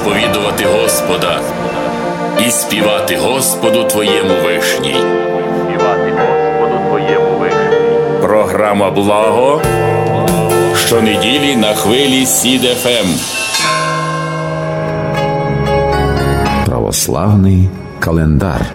сповідувати Господа і співати Господу Твоєму вишній. Програма «Благо» щонеділі на хвилі СІД ФМ. Православний календар.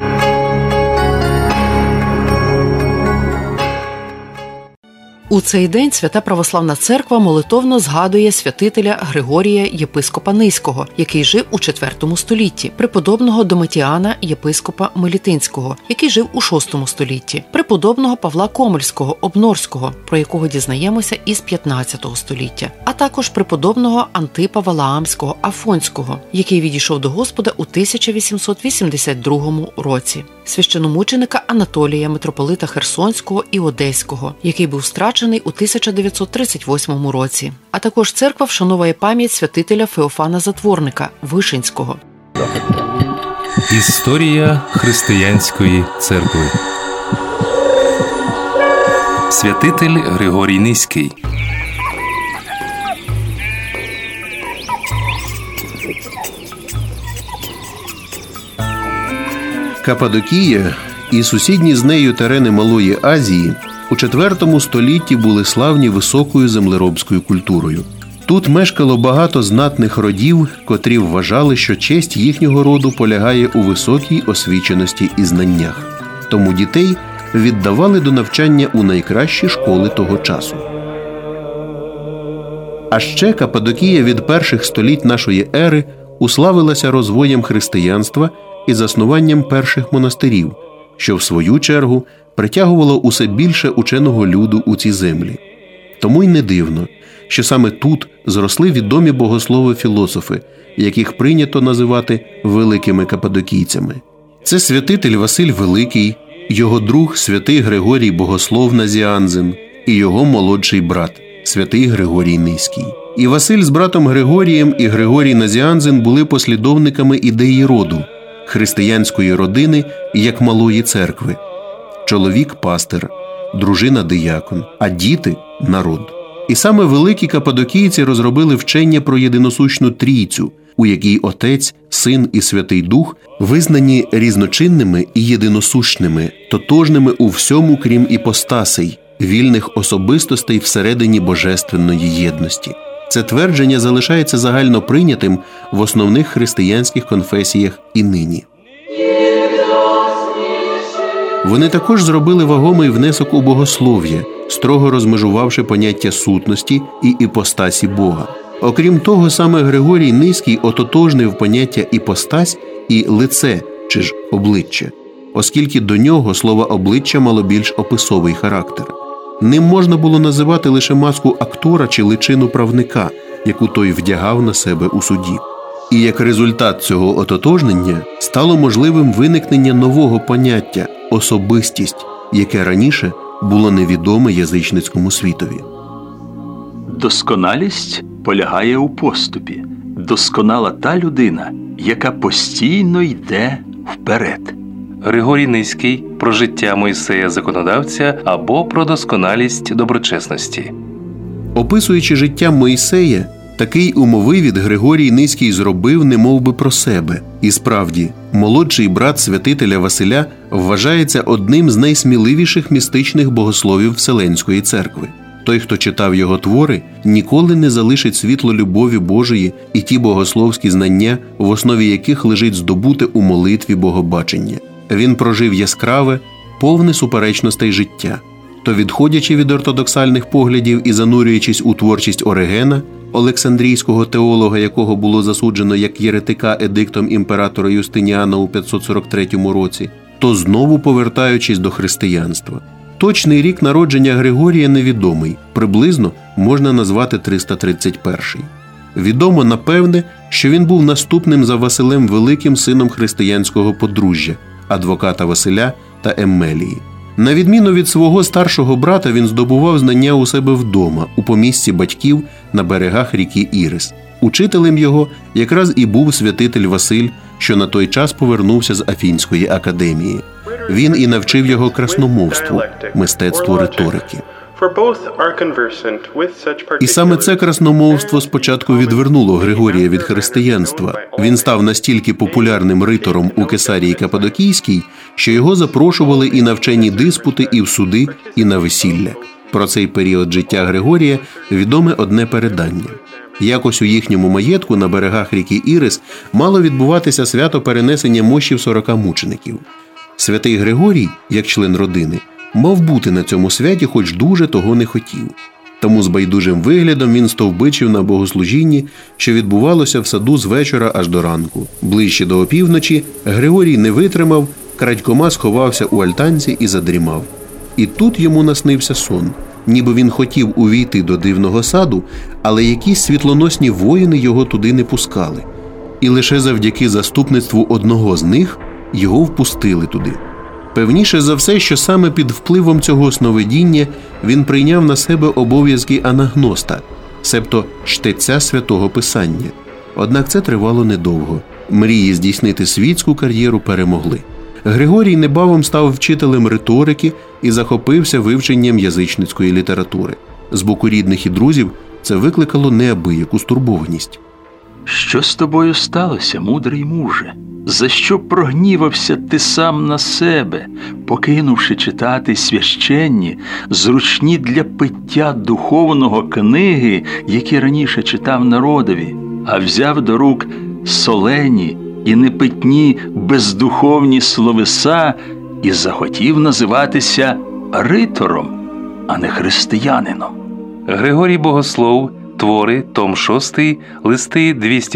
У цей день Свята Православна Церква молитовно згадує святителя Григорія єпископа Низького, який жив у IV столітті, преподобного Доматіана єпископа Мелітинського, який жив у VI столітті, преподобного Павла Комельського, Обнорського, про якого дізнаємося із XV століття, а також преподобного Антипа Валаамського Афонського, який відійшов до Господа у 1882 році, священомученика Анатолія, митрополита Херсонського і Одеського, який був страчений у 1938 році. А також церква вшановує пам'ять святителя Феофана Затворника Вишинського. Історія християнської церкви. Святитель Григорій Низький. Каппадокія і сусідні з нею терени Малої Азії у IV столітті були славні високою землеробською культурою. Тут мешкало багато знатних родів, котрі вважали, що честь їхнього роду полягає у високій освіченості і знаннях. Тому дітей віддавали до навчання у найкращі школи того часу. А ще Каппадокія від перших століть нашої ери уславилася розвоєм християнства і заснуванням перших монастирів, що в свою чергу притягувало усе більше ученого люду у ці землі. Тому й не дивно, що саме тут зросли відомі богослови-філософи, яких прийнято називати великими каппадокійцями. Це святитель Василь Великий, його друг святий Григорій Богослов Назіанзен і його молодший брат святий Григорій Низький. І Василь з братом Григорієм і Григорій Назіанзен були послідовниками ідеї роду, християнської родини як малої церкви. Чоловік – пастир, дружина – диякон, а діти – народ. І саме великі каппадокійці розробили вчення про єдиносущну трійцю, у якій Отець, Син і Святий Дух визнані різночинними і єдиносущними, тотожними у всьому, крім іпостасей, вільних особистостей всередині божественної єдності. Це твердження залишається загально прийнятим в основних християнських конфесіях і нині. Вони також зробили вагомий внесок у богослов'я, строго розмежувавши поняття сутності і іпостасі Бога. Окрім того, саме Григорій Низький ототожнив поняття іпостась і лице, чи ж обличчя, оскільки до нього слово обличчя мало більш описовий характер. Ним можна було називати лише маску актора чи личину правника, яку той вдягав на себе у суді. І як результат цього ототожнення стало можливим виникнення нового поняття – особистість, яке раніше було невідоме язичницькому світові. Досконалість полягає у поступі. Досконала та людина, яка постійно йде вперед. Григорій Низький про життя Мойсея законодавця або про досконалість доброчесності. Описуючи життя Мойсея, такий умовивід Григорій Низький зробив немовби про себе. І справді, молодший брат святителя Василя вважається одним з найсміливіших містичних богословів Вселенської церкви. Той, хто читав його твори, ніколи не залишить світло любові Божої і ті богословські знання, в основі яких лежить здобуте у молитві богобачення. Він прожив яскраве, повне суперечностей життя. То відходячи від ортодоксальних поглядів і занурюючись у творчість Оригена, олександрійського теолога, якого було засуджено як єретика едиктом імператора Юстиніана у 543 році, то знову повертаючись до християнства. Точний рік народження Григорія невідомий, приблизно можна назвати 331-й. Відомо, напевне, що він був наступним за Василем Великим сином християнського подружжя, адвоката Василя та Еммелії. На відміну від свого старшого брата, він здобував знання у себе вдома, у помісті батьків на берегах ріки Ірис. Учителем його якраз і був святитель Василь, що на той час повернувся з Афінської академії. Він і навчив його красномовству, мистецтву риторики. І саме це красномовство спочатку відвернуло Григорія від християнства. Він став настільки популярним ритором у Кесарії Каппадокійській, що його запрошували і на вчені диспути, і в суди, і на весілля. Про цей період життя Григорія відоме одне передання. Якось у їхньому маєтку на берегах ріки Ірис мало відбуватися свято перенесення мощів 40 мучеників. Святий Григорій, як член родини, мав бути на цьому святі, хоч дуже того не хотів. Тому з байдужим виглядом він стовбичив на богослужінні, що відбувалося в саду з вечора аж до ранку. Ближче до опівночі Григорій не витримав, крадькома сховався у альтанці і задрімав. І тут йому наснився сон. Ніби він хотів увійти до дивного саду, але якісь світлоносні воїни його туди не пускали. І лише завдяки заступництву одного з них його впустили туди. Певніше за все, що саме під впливом цього сновидіння він прийняв на себе обов'язки анагноста, себто чтеця Святого Писання. Однак це тривало недовго. Мрії здійснити світську кар'єру перемогли. Григорій небавом став вчителем риторики і захопився вивченням язичницької літератури. З боку рідних і друзів це викликало неабияку стурбованість. Що з тобою сталося, мудрий муже? За що прогнівався ти сам на себе, покинувши читати священні, зручні для пиття духовного книги, які раніше читав народові, а взяв до рук солені і непитні бездуховні словеса і захотів називатися ритором, а не християнином? Григорій Богослов, твори, том 6, листи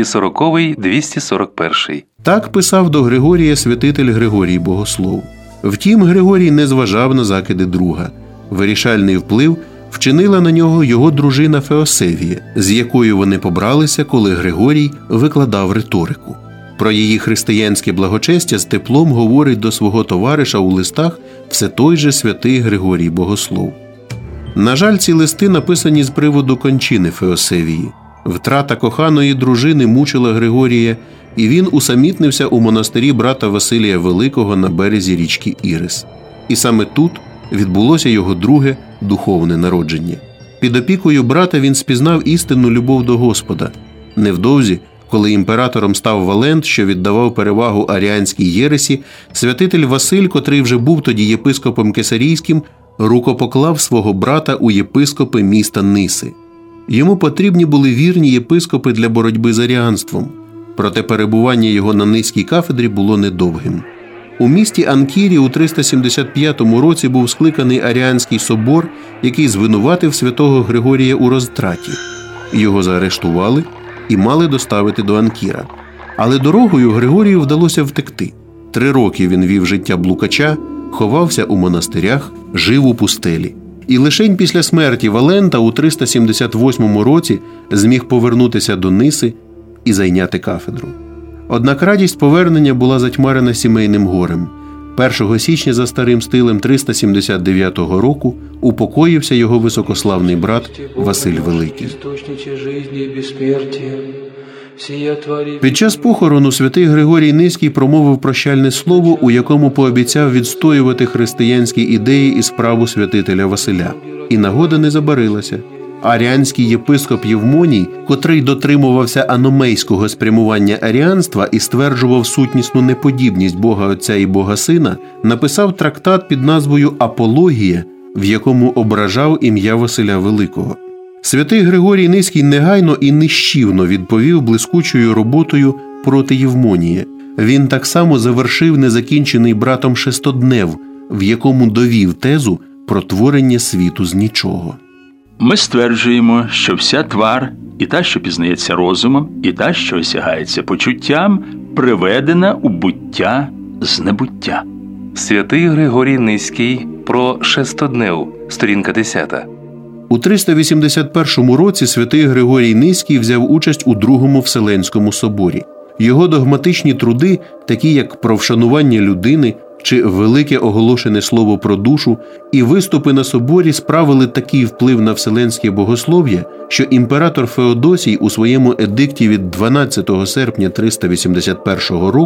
240-241. Так писав до Григорія святитель Григорій Богослов. Втім, Григорій не зважав на закиди друга. Вирішальний вплив вчинила на нього його дружина Феосевія, з якою вони побралися, коли Григорій викладав риторику. Про її християнське благочестя з теплом говорить до свого товариша у листах все той же святий Григорій Богослов. На жаль, ці листи написані з приводу кончини Феосевії. Втрата коханої дружини мучила Григорія, і він усамітнився у монастирі брата Василія Великого на березі річки Ірис. І саме тут відбулося його друге духовне народження. Під опікою брата він спізнав істинну любов до Господа. Невдовзі, коли імператором став Валент, що віддавав перевагу аріанській єресі, святитель Василь, котрий вже був тоді єпископом Кесарійським, рукопоклав свого брата у єпископи міста Ниси. Йому потрібні були вірні єпископи для боротьби з аріанством. Проте перебування його на Низькій кафедрі було недовгим. У місті Анкірі у 375 році був скликаний Аріанський собор, який звинуватив святого Григорія у розтраті. Його заарештували і мали доставити до Анкіра. Але дорогою Григорію вдалося втекти. 3 роки він вів життя блукача, ховався у монастирях, жив у пустелі. І лишень після смерті Валента у 378 році зміг повернутися до Ниси і зайняти кафедру. Однак радість повернення була затьмарена сімейним горем. 1 січня за старим стилем 379 року упокоївся його високославний брат Василь Великий. Під час похорону святий Григорій Низький промовив прощальне слово, у якому пообіцяв відстоювати християнські ідеї і справу святителя Василя. І нагода не забарилася. Аріанський єпископ Євмоній, котрий дотримувався аномейського спрямування аріанства і стверджував сутнісну неподібність Бога Отця і Бога Сина, написав трактат під назвою «Апологія», в якому ображав ім'я Василя Великого. Святий Григорій Низький негайно і нищівно відповів блискучою роботою проти Євмонія. Він так само завершив незакінчений братом шестоднев, в якому довів тезу про творення світу з нічого. Ми стверджуємо, що вся твар, і та, що пізнається розумом, і та, що осягається почуттям, приведена у буття з небуття. Святий Григорій Низький про шестоднев, сторінка 10. У 381 році святий Григорій Низький взяв участь у Другому Вселенському соборі. Його догматичні труди, такі як «Про вшанування людини» чи «Велике оголошене слово про душу», і виступи на соборі справили такий вплив на вселенське богослов'я, що імператор Феодосій у своєму едикті від 12 серпня 381 року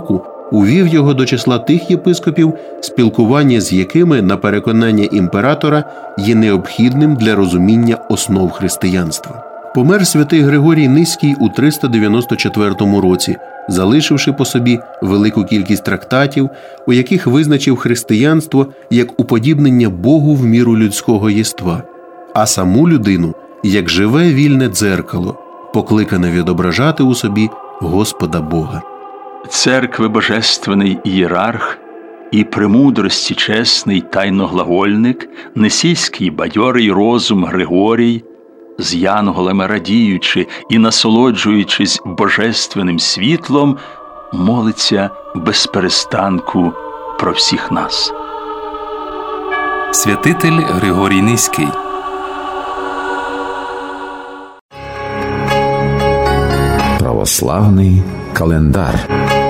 увів його до числа тих єпископів, спілкування з якими, на переконання імператора, є необхідним для розуміння основ християнства. Помер святий Григорій Низький у 394 році, залишивши по собі велику кількість трактатів, у яких визначив християнство як уподібнення Богу в міру людського єства, а саму людину як живе вільне дзеркало, покликане відображати у собі Господа Бога. Церкви божественний ієрарх і премудрості чесний тайноглагольник, несійський бадьорий розум Григорій, з янголами радіючи і насолоджуючись божественним світлом, молиться без перестанку про всіх нас. Святитель Григорій Низький. Православний календар.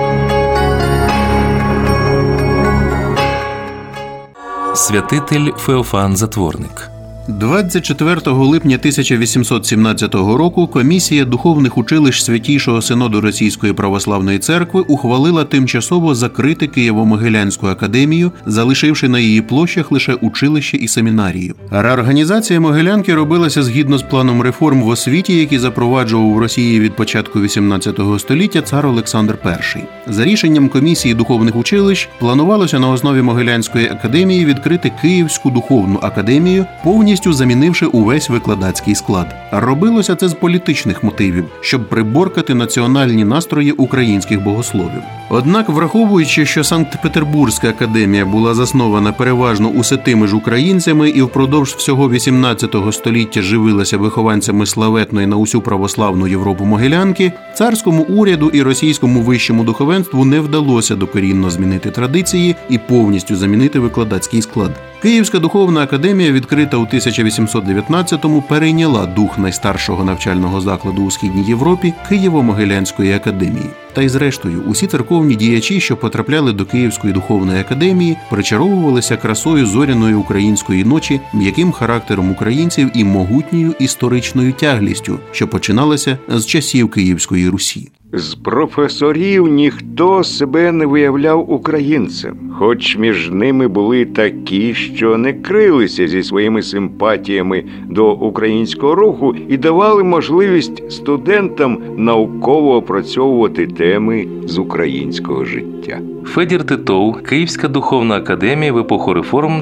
Святитель Феофан Затворник. 24 липня 1817 року комісія духовних училищ Святійшого Синоду Російської Православної Церкви ухвалила тимчасово закрити Києво-Могилянську академію, залишивши на її площах лише училище і семінарію. Реорганізація Могилянки робилася згідно з планом реформ в освіті, які запроваджував в Росії від початку XVIII століття цар Олександр І. За рішенням комісії духовних училищ планувалося на основі Могилянської академії відкрити Київську духовну академію, повністю замінивши увесь викладацький склад. Робилося це з політичних мотивів, щоб приборкати національні настрої українських богословів. Однак, враховуючи, що Санкт-Петербурзька академія була заснована переважно усе тими ж українцями і впродовж всього XVIII століття живилася вихованцями славетної на усю православну Європу Могилянки, царському уряду і російському вищому духовенству не вдалося докорінно змінити традиції і повністю замінити викладацький склад. Київська духовна академія, відкрита у 1819-му, перейняла дух найстаршого навчального закладу у Східній Європі – Києво-Могилянської академії. Та й зрештою, усі церковні діячі, що потрапляли до Київської духовної академії, причаровувалися красою зоряної української ночі, м'яким характером українців і могутньою історичною тяглістю, що починалася з часів Київської Русі. З професорів ніхто себе не виявляв українцем, хоч між ними були такі, що не крилися зі своїми симпатіями до українського руху і давали можливість студентам науково опрацьовувати теми з українського життя. Федір Титов, Київська духовна академія в епоху реформ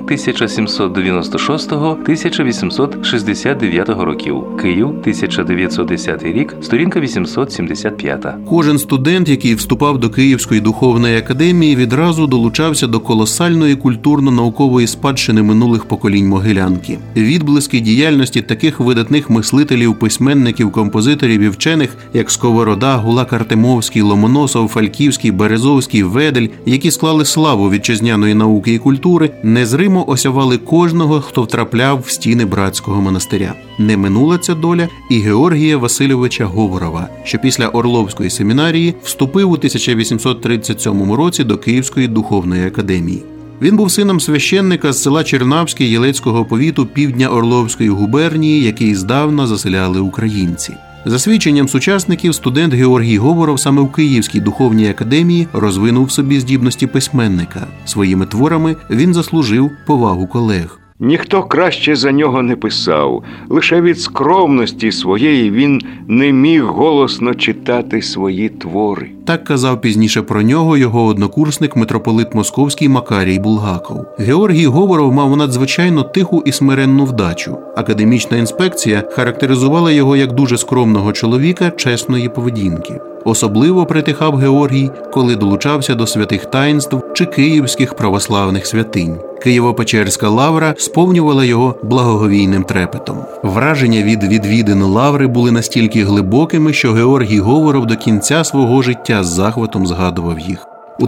1796-1869 років. Київ, 1910 рік, сторінка 875. Кожен студент, який вступав до Київської духовної академії, відразу долучався до колосальної культурно-наукової спадщини минулих поколінь Могилянки. Відблиски діяльності таких видатних мислителів, письменників, композиторів і вчених, як Сковорода, Гулак Артемовський, Ломоносов, Фальківський, Березовський, Ведель, які склали славу вітчизняної науки і культури, незримо осявали кожного, хто втрапляв в стіни братського монастиря. Не минула ця доля і Георгія Васильовича Говорова, що після Орловської семінарії вступив у 1837 році до Київської духовної академії. Він був сином священника з села Чернавське Єлецького повіту півдня Орловської губернії, який здавна заселяли українці. За свідченням сучасників, студент Георгій Говоров саме в Київській духовній академії розвинув в собі здібності письменника. Своїми творами він заслужив повагу колег. Ніхто краще за нього не писав. Лише від скромності своєї він не міг голосно читати свої твори. Так казав пізніше про нього його однокурсник митрополит Московський Макарій Булгаков. Георгій Говоров мав надзвичайно тиху і смиренну вдачу. Академічна інспекція характеризувала його як дуже скромного чоловіка чесної поведінки. Особливо притихав Георгій, коли долучався до святих таїнств чи київських православних святинь. Києво-Печерська лавра сповнювала його благоговійним трепетом. Враження від відвідин лаври були настільки глибокими, що Георгій Говоров до кінця свого життя з захватом згадував їх. У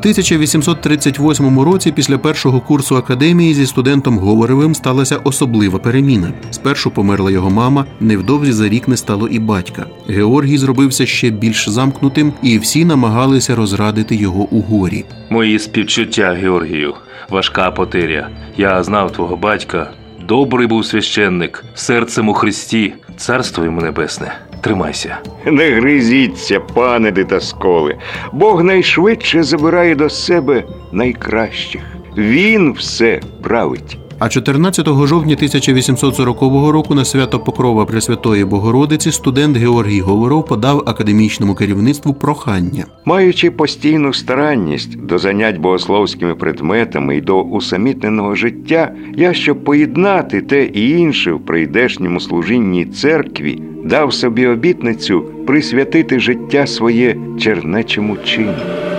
1838 році після першого курсу академії зі студентом Говоровим сталася особлива переміна. Спершу померла його мама, невдовзі за рік не стало і батька. Георгій зробився ще більш замкнутим, і всі намагалися розрадити його у горі. Мої співчуття, Георгію. Важка потеря. Я знав твого батька. Добрий був священник, серцем у Христі, царство йому небесне. Тримайся. Не гризіться, пане Дитасколе. Бог найшвидше забирає до себе найкращих. Він все править. А 14 жовтня 1840 року на свято Покрова Пресвятої Богородиці студент Георгій Говоров подав академічному керівництву прохання. Маючи постійну старанність до занять богословськими предметами і до усамітненого життя, я, щоб поєднати те і інше в прийдешньому служінні церкві, дав собі обітницю присвятити життя своє чернечому чину.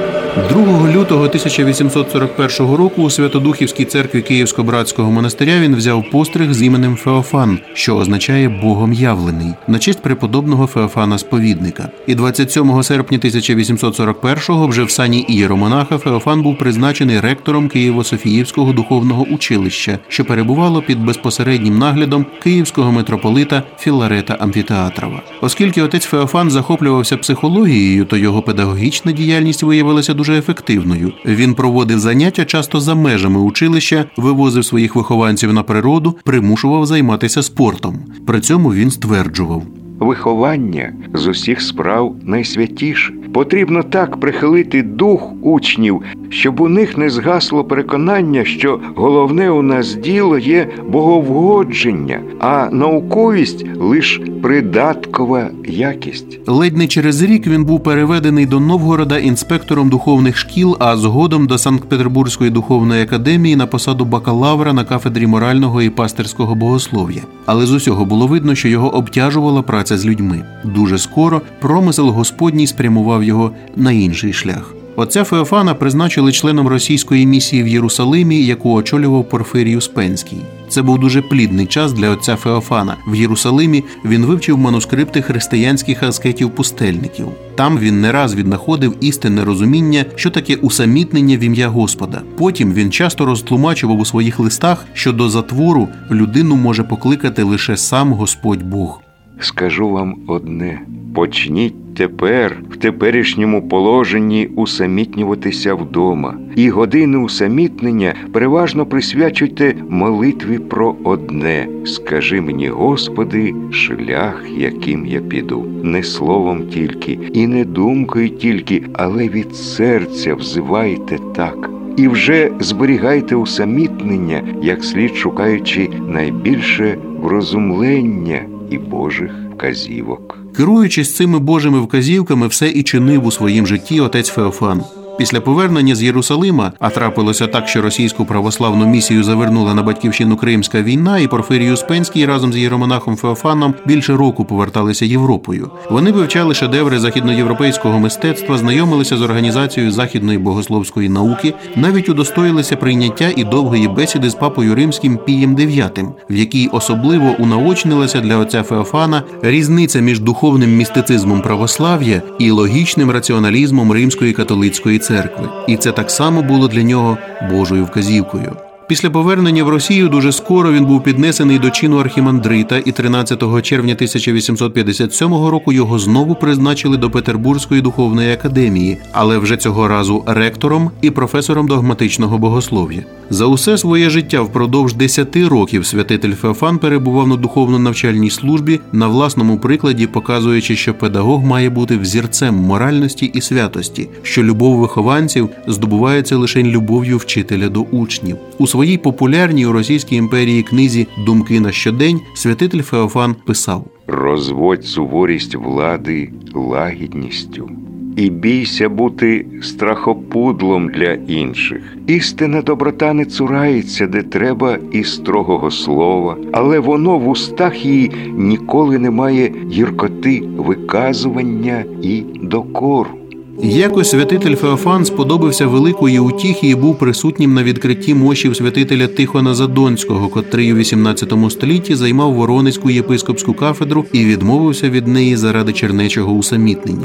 2 лютого 1841 року у Святодухівській церкві Київсько-Братського монастиря він взяв постриг з іменем Феофан, що означає «Богом явлений», на честь преподобного Феофана Сповідника. І 27 серпня 1841-го вже в сані ієромонаха Феофан був призначений ректором Києво-Софіївського духовного училища, що перебувало під безпосереднім наглядом київського митрополита Філарета Амфітеатрова. Оскільки отець Феофан захоплювався психологією, то його педагогічна діяльність виявилася дуже ефективною. Він проводив заняття часто за межами училища, вивозив своїх вихованців на природу, примушував займатися спортом. При цьому він стверджував: Виховання з усіх справ найсвятіше. Потрібно так прихилити дух учнів, щоб у них не згасло переконання, що головне у нас діло є боговгодження, а науковість – лише придаткова якість. Ледь не через рік він був переведений до Новгорода інспектором духовних шкіл, а згодом до Санкт-Петербурзької духовної академії на посаду бакалавра на кафедрі морального і пастирського богослов'я. Але з усього було видно, що його обтяжувала праця з людьми. Дуже скоро промисел Господній спрямував його на інший шлях. Отця Феофана призначили членом російської місії в Єрусалимі, яку очолював Порфирій Успенський. Це був дуже плідний час для отця Феофана. В Єрусалимі він вивчив манускрипти християнських аскетів-пустельників. Там він не раз віднаходив істинне розуміння, що таке усамітнення в ім'я Господа. Потім він часто розтлумачував у своїх листах, що до затвору людину може покликати лише сам Господь Бог. Скажу вам одне. Почніть тепер, в теперішньому положенні, усамітнюватися вдома. І години усамітнення переважно присвячуйте молитві про одне. Скажи мені, Господи, шлях, яким я піду. Не словом тільки, і не думкою тільки, але від серця взивайте так. І вже зберігайте усамітнення, як слід шукаючи найбільше врозумлення і Божих вказівок. Керуючись цими Божими вказівками, все і чинив у своїм житті отець Феофан. Після повернення з Єрусалима, а трапилося так, що російську православну місію завернула на батьківщину Кримська війна, і Порфирій Успенський разом з ієромонахом Феофаном більше року поверталися Європою. Вони вивчали шедеври західноєвропейського мистецтва, знайомилися з організацією західної богословської науки, навіть удостоїлися прийняття і довгої бесіди з папою римським Пієм IX, в якій особливо унаочнилася для отця Феофана різниця між духовним містицизмом православ'я і логічним раціоналізмом римської католицької церкви. І це так само було для нього Божою вказівкою. Після повернення в Росію дуже скоро він був піднесений до чину архімандрита, і 13 червня 1857 року його знову призначили до Петербурзької духовної академії, але вже цього разу ректором і професором догматичного богослов'я. За усе своє життя впродовж 10 років святитель Феофан перебував на духовно-навчальній службі, на власному прикладі показуючи, що педагог має бути взірцем моральності і святості, що любов вихованців здобувається лише любов'ю вчителя до учнів. У своїй популярній у Російській імперії книзі «Думки на щодень» святитель Феофан писав: «Розводь суворість влади лагідністю. І бійся бути страхопудлом для інших. Істинна доброта не цурається, де треба, і строгого слова, але воно в устах її ніколи не має гіркоти виказування і докору». Якось святитель Феофан сподобався великої утіхи і був присутнім на відкритті мощів святителя Тихона Задонського, котрий у 18 столітті займав Воронезьку єпископську кафедру і відмовився від неї заради чернечого усамітнення.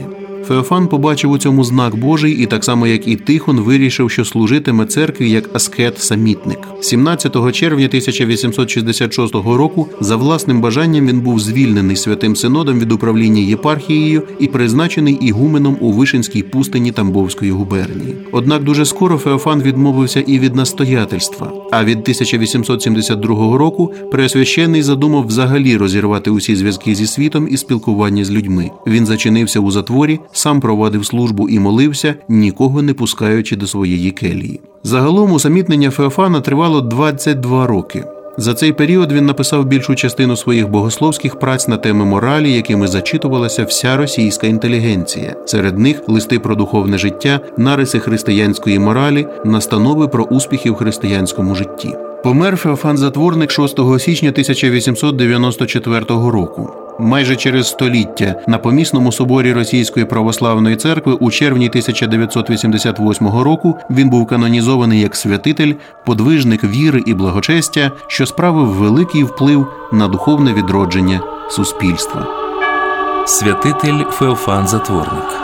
Феофан побачив у цьому знак Божий і так само, як і Тихон, вирішив, що служитиме церкві як аскет-самітник. 17 червня 1866 року за власним бажанням він був звільнений Святим Синодом від управління єпархією і призначений ігуменом у Вишинській пустині Тамбовської губернії. Однак дуже скоро Феофан відмовився і від настоятельства, а від 1872 року Преосвященний задумав взагалі розірвати усі зв'язки зі світом і спілкування з людьми. Він зачинився у затворі, сам провадив службу і молився, нікого не пускаючи до своєї келії. Загалом усамітнення Феофана тривало 22 роки. За цей період він написав більшу частину своїх богословських праць на теми моралі, якими зачитувалася вся російська інтелігенція. Серед них листи про духовне життя, нариси християнської моралі, настанови про успіхи в християнському житті. Помер Феофан Затворник 6 січня 1894 року. Майже через століття на Помісному соборі Російської православної церкви у червні 1988 року він був канонізований як святитель, подвижник віри і благочестя, що справив великий вплив на духовне відродження суспільства. Святитель Феофан Затворник.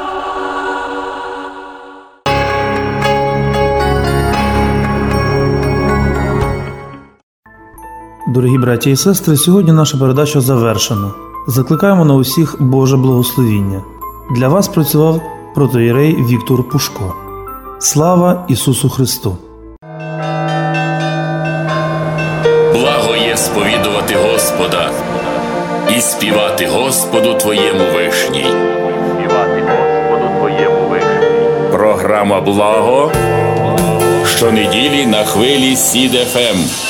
Дорогі браті і сестри, сьогодні наша передача завершена. Закликаємо на усіх Боже благословіння. Для вас працював протоієрей Віктор Пушко. Слава Ісусу Христу! Благо є сповідувати Господа і співати Господу Твоєму вишній. Програма «Благо» щонеділі на хвилі СІД ФМ.